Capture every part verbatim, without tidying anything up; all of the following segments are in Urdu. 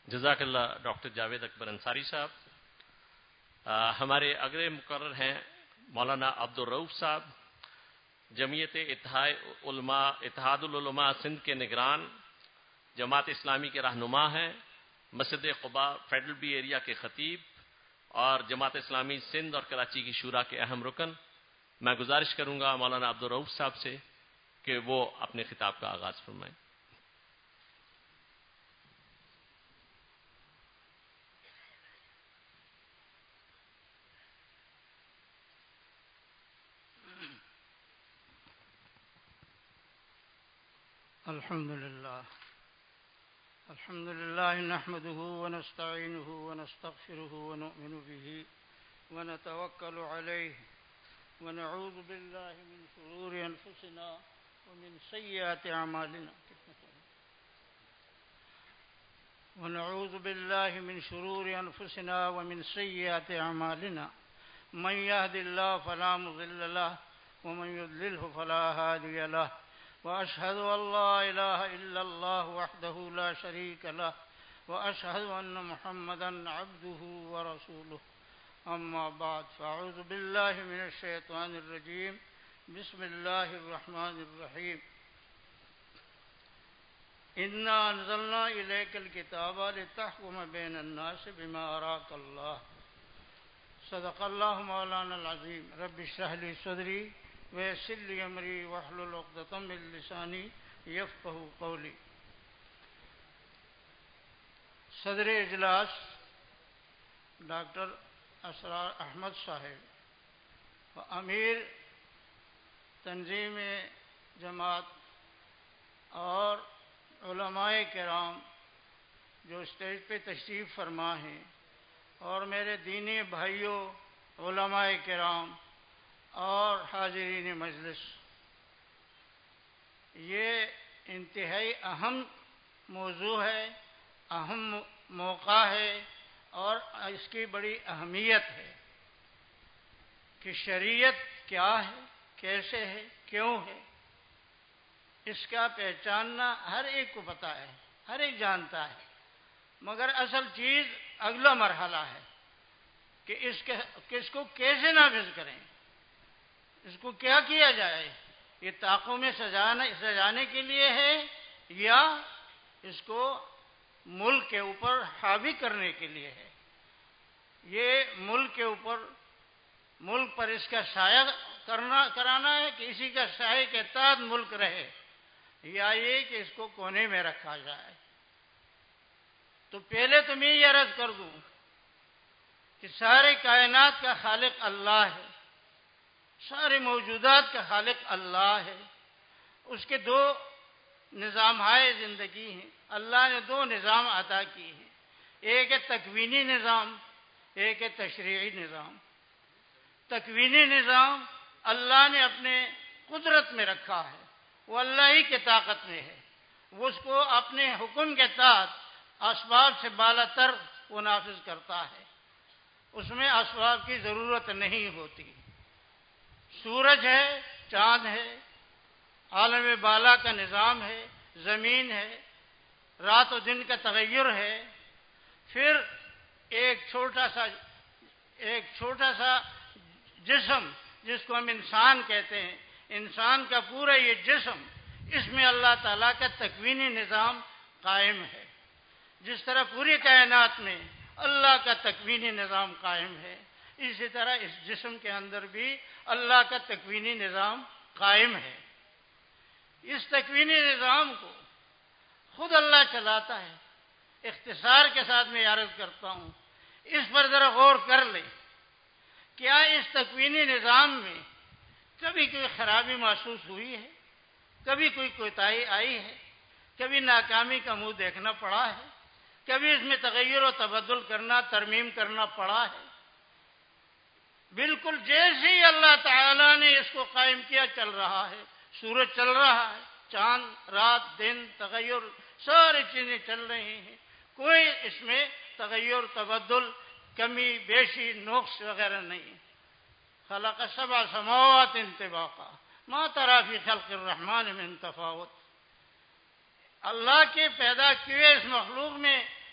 جزاک اللہ ڈاکٹر جاوید اکبر انصاری صاحب. ہمارے اگلے مقرر ہیں مولانا عبد الرؤف صاحب، جمعیت اتحاد علماء اتحاد العلماء سندھ کے نگران، جماعت اسلامی کے رہنما ہیں، مسجد قباء فیڈرل بی ایریا کے خطیب اور جماعت اسلامی سندھ اور کراچی کی شورا کے اہم رکن. میں گزارش کروں گا مولانا عبد الرؤف صاحب سے کہ وہ اپنے خطاب کا آغاز فرمائیں. الحمد لله الحمد لله نحمده ونستعينه ونستغفره ونؤمن به ونتوكل عليه ونعوذ بالله من شرور أنفسنا ومن سيئات أعمالنا ونعوذ بالله من شرور أنفسنا ومن سيئات أعمالنا من يهد الله فلا مضل له ومن يضلله فلا هادي له وأشهد أن لا إله إلا الله وحده لا شريك له وأشهد أن محمدا عبده ورسوله. أما بعد فأعوذ بالله من الشيطان الرجيم. بسم الله الرحمن الرحيم. إنا أنزلنا إليك الكتاب لتحكم بين الناس بما أراك الله. صدق الله مولانا العظيم. رب اشرح لي صدري ويسر لي أمري واحلل عقدة من لساني يفقهوا قولي. صدر اجلاس ڈاکٹر اسرار احمد صاحب و امیر تنظیم جماعت اور علماء کرام جو اسٹیج پہ تشریف فرما ہیں، اور میرے دینی بھائیوں علماء کرام اور حاضرین مجلس، یہ انتہائی اہم موضوع ہے، اہم موقع ہے اور اس کی بڑی اہمیت ہے کہ شریعت کیا ہے، کیسے ہے، کیوں ہے. اس کا پہچاننا ہر ایک کو پتہ ہے، ہر ایک جانتا ہے، مگر اصل چیز اگلا مرحلہ ہے کہ اس کے کس کو کیسے نافذ کریں، اس کو کیا کیا جائے. یہ طاقوں میں سجانے سجانے کے لیے ہے یا اس کو ملک کے اوپر حاوی کرنے کے لیے ہے. یہ ملک کے اوپر ملک پر اس کا سایہ کرنا کرانا ہے کہ اسی کا سایہ کے تحت ملک رہے، یا یہ کہ اس کو کونے میں رکھا جائے. تو پہلے تو میں یہ عرض کر دوں کہ سارے کائنات کا خالق اللہ ہے، سارے موجودات کا خالق اللہ ہے. اس کے دو نظام ہائے زندگی ہیں. اللہ نے دو نظام عطا کیے ہیں، ایک ہے تکوینی نظام، ایک ہے تشریعی نظام. تکوینی نظام اللہ نے اپنے قدرت میں رکھا ہے، وہ اللہ ہی کی طاقت میں ہے، وہ اس کو اپنے حکم کے تحت اسباب سے بالا تر وہ نافذ کرتا ہے، اس میں اسباب کی ضرورت نہیں ہوتی. سورج ہے، چاند ہے، عالم بالا کا نظام ہے، زمین ہے، رات و دن کا تغیر ہے. پھر ایک چھوٹا سا ایک چھوٹا سا جسم جس کو ہم انسان کہتے ہیں، انسان کا پورا یہ جسم، اس میں اللہ تعالیٰ کا تکوینی نظام قائم ہے. جس طرح پوری کائنات میں اللہ کا تکوینی نظام قائم ہے، اسی طرح اس جسم کے اندر بھی اللہ کا تکوینی نظام قائم ہے. اس تکوینی نظام کو خود اللہ چلاتا ہے. اختصار کے ساتھ میں عرض کرتا ہوں، اس پر ذرا غور کر لیں. کیا اس تکوینی نظام میں کبھی کوئی خرابی محسوس ہوئی ہے؟ کبھی کوئی کوتاہی آئی ہے؟ کبھی ناکامی کا منہ دیکھنا پڑا ہے؟ کبھی اس میں تغیر و تبدل کرنا، ترمیم کرنا پڑا ہے؟ بالکل جیسے ہی اللہ تعالیٰ نے اس کو قائم کیا چل رہا ہے. سورج چل رہا ہے، چاند، رات، دن، تغیر، ساری چیزیں چل رہی ہیں. کوئی اس میں تغیر، تبدل، کمی بیشی، نقص وغیرہ نہیں. خلق سبع سماوات طباقا ما تری فی خلق الرحمن من تفاوت. اللہ کے پیدا کیے اس مخلوق میں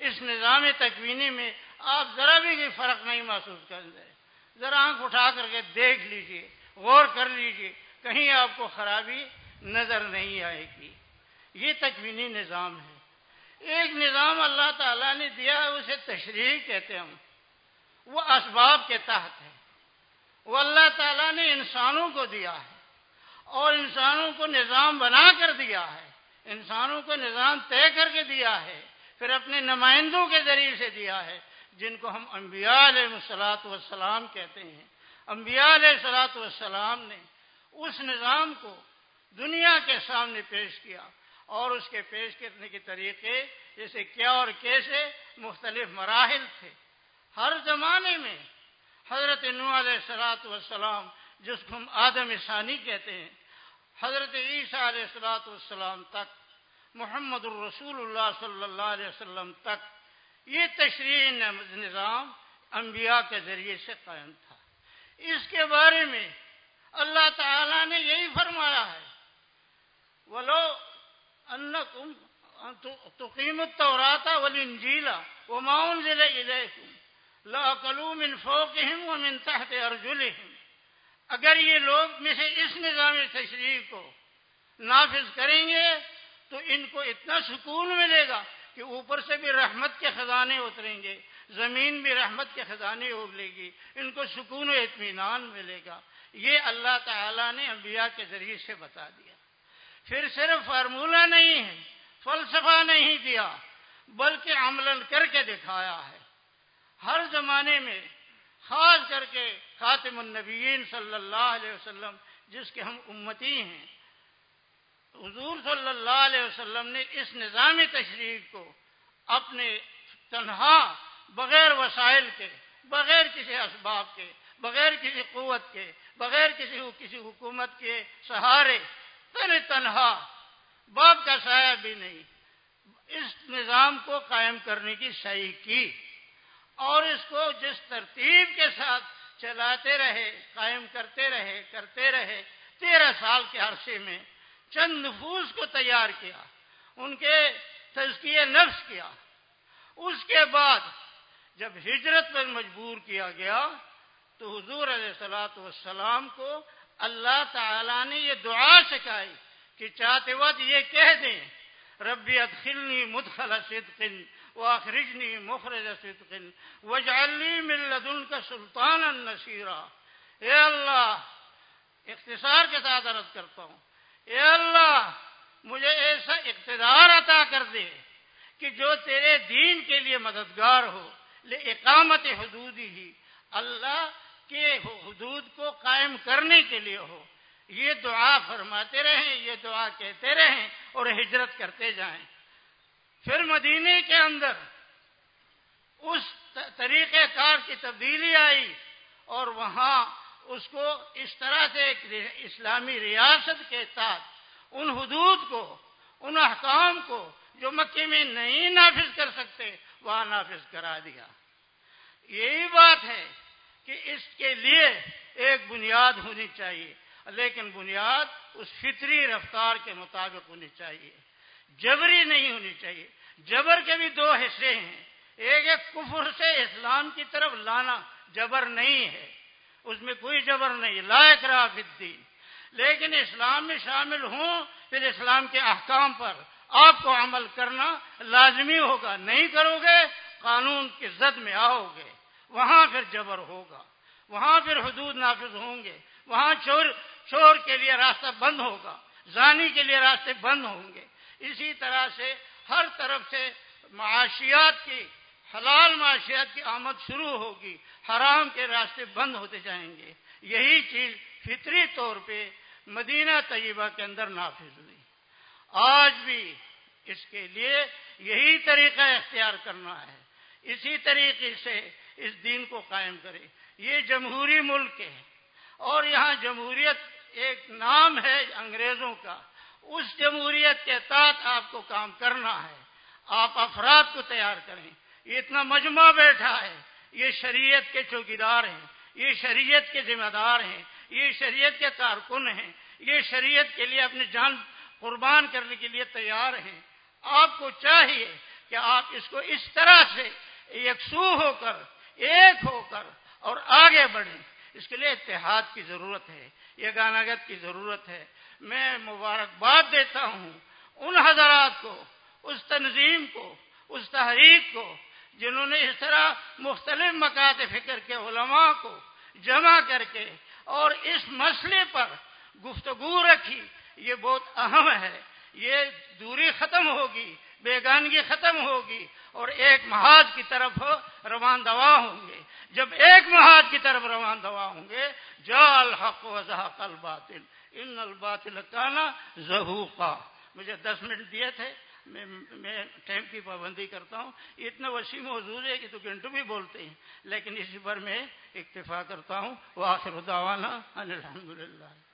اس نظام تکوینی میں آپ ذرا بھی کوئی فرق نہیں محسوس کریں گے. ذرا آنکھ اٹھا کر کے دیکھ لیجئے, غور کر لیجئے, کہیں آپ کو خرابی نظر نہیں آئے گی. یہ تکوینی نظام ہے. ایک نظام اللہ تعالیٰ نے دیا ہے, اسے تشریع کہتے ہیں. وہ اسباب کے تحت ہے. وہ اللہ تعالیٰ نے انسانوں کو دیا ہے اور انسانوں کو نظام بنا کر دیا ہے, انسانوں کو نظام طے کر کے دیا ہے, پھر اپنے نمائندوں کے ذریعے سے دیا ہے, جن کو ہم انبیاء علیہ الصلوۃ والسلام کہتے ہیں. انبیاء علیہ الصلوۃ والسلام نے اس نظام کو دنیا کے سامنے پیش کیا, اور اس کے پیش کرنے کے طریقے جیسے کیا اور کیسے مختلف مراحل تھے. ہر زمانے میں حضرت نوح علیہ الصلوۃ والسلام, جس کو ہم آدم ثانی کہتے ہیں, حضرت عیسیٰ علیہ الصلوۃ والسلام تک, محمد الرسول اللہ صلی اللہ علیہ وسلم تک, یہ تشریعی نظام انبیاء کے ذریعے سے قائم تھا. اس کے بارے میں اللہ تعالیٰ نے یہی فرمایا ہے, وَلَوْ أَنَّكُمْ تُقِيمُوا التَّوْرَاةَ وَالْإِنْجِيلَ وَمَا أُنزِلَ إِلَيْكُمْ لَأَكَلُوا مِنْ فَوْقِهِمْ وَمِنْ تَحْتِ أَرْجُلِهِمْ. اگر یہ لوگ میں سے اس نظام تشریع کو نافذ کریں گے تو ان کو اتنا سکون ملے گا کہ اوپر سے بھی رحمت کے خزانے اتریں گے, زمین بھی رحمت کے خزانے اگلے گی, ان کو سکون و اطمینان ملے گا. یہ اللہ تعالیٰ نے انبیاء کے ذریعے سے بتا دیا. پھر صرف فارمولہ نہیں ہے, فلسفہ نہیں دیا, بلکہ عملاً کر کے دکھایا ہے. ہر زمانے میں خاص کر کے خاتم النبیین صلی اللہ علیہ وسلم, جس کے ہم امتی ہیں, حضور صلی اللہ علیہ وسلم نے اس نظام تشریع کو اپنے تنہا, بغیر وسائل کے, بغیر کسی اسباب کے, بغیر کسی قوت کے, بغیر کسی کسی حکومت کے سہارے, تن تنہا, باپ کا سایہ بھی نہیں, اس نظام کو قائم کرنے کی سعی کی, اور اس کو جس ترتیب کے ساتھ چلاتے رہے, قائم کرتے رہے کرتے رہے تیرہ سال کے عرصے میں چند نفوس کو تیار کیا, ان کے تزکیہ نفس کیا. اس کے بعد جب ہجرت پر مجبور کیا گیا تو حضور علیہ الصلوۃ والسلام کو اللہ تعالیٰ نے یہ دعا سکھائی کہ چاہتے وقت یہ کہہ دیں, ربی ادخلنی مدخل صدق واخرجنی مخرج صدق واجعلنی من لدنک سلطانا نصیرا. اے اللہ, اختصار کے ساتھ عرض کرتا ہوں, اے اللہ مجھے ایسا اقتدار عطا کر دے کہ جو تیرے دین کے لیے مددگار ہو, لإقامت حدودی ہی, اللہ کے حدود کو قائم کرنے کے لیے ہو. یہ دعا فرماتے رہیں, یہ دعا کہتے رہیں اور ہجرت کرتے جائیں. پھر مدینے کے اندر اس طریقہ کار کی تبدیلی آئی, اور وہاں اس کو اس طرح سے ایک اسلامی ریاست کے تحت ان حدود کو, ان احکام کو جو مکے میں نہیں نافذ کر سکتے, وہاں نافذ کرا دیا. یہی بات ہے کہ اس کے لیے ایک بنیاد ہونی چاہیے, لیکن بنیاد اس فطری رفتار کے مطابق ہونی چاہیے, جبری نہیں ہونی چاہیے. جبر کے بھی دو حصے ہیں, ایک ہے کفر سے اسلام کی طرف لانا, جبر نہیں ہے, اس میں کوئی جبر نہیں, لا اکراہ فی الدین. لیکن اسلام میں شامل ہوں, پھر اسلام کے احکام پر آپ کو عمل کرنا لازمی ہوگا. نہیں کرو گے قانون کی زد میں آؤ گے, وہاں پھر جبر ہوگا, وہاں پھر حدود نافذ ہوں گے, وہاں چور چور کے لیے راستہ بند ہوگا, زانی کے لیے راستے بند ہوں گے. اسی طرح سے ہر طرف سے معاشیات کی, حلال معاشیات کی آمد شروع ہوگی, حرام کے راستے بند ہوتے جائیں گے. یہی چیز فطری طور پہ مدینہ طیبہ کے اندر نافذ ہوئی. آج بھی اس کے لیے یہی طریقہ اختیار کرنا ہے, اسی طریقے سے اس دین کو قائم کرے. یہ جمہوری ملک ہے, اور یہاں جمہوریت ایک نام ہے انگریزوں کا. اس جمہوریت کے تحت آپ کو کام کرنا ہے. آپ افراد کو تیار کریں. یہ اتنا مجمع بیٹھا ہے, یہ شریعت کے چوکیدار ہیں, یہ شریعت کے ذمہ دار ہیں, یہ شریعت کے کارکن ہیں, یہ شریعت کے لیے اپنی جان قربان کرنے کے لیے تیار ہیں. آپ کو چاہیے کہ آپ اس کو اس طرح سے یکسو ہو کر ایک ہو کر اور آگے بڑھیں. اس کے لیے اتحاد کی ضرورت ہے, یگانگت کی ضرورت ہے. میں مبارکباد دیتا ہوں ان حضرات کو, اس تنظیم کو, اس تحریک کو جنہوں نے اس طرح مختلف مکاتب فکر کے علماء کو جمع کر کے اور اس مسئلے پر گفتگو رکھی. یہ بہت اہم ہے. یہ دوری ختم ہوگی, بیگانگی ختم ہوگی اور ایک محاذ کی طرف روان دوا ہوں گے. جب ایک محاذ کی طرف روان دوا ہوں گے, جاء الحق وزهق الباطل ان الباطل کان زهوقا. مجھے دس منٹ دیے تھے, میں میں ٹائم کی پابندی کرتا ہوں. اتنا وسیع موضوع ہے کہ تو گھنٹوں بھی بولتے ہیں, لیکن اسی پر میں اکتفا کرتا ہوں. وآخر دعوانا ان الحمدللہ.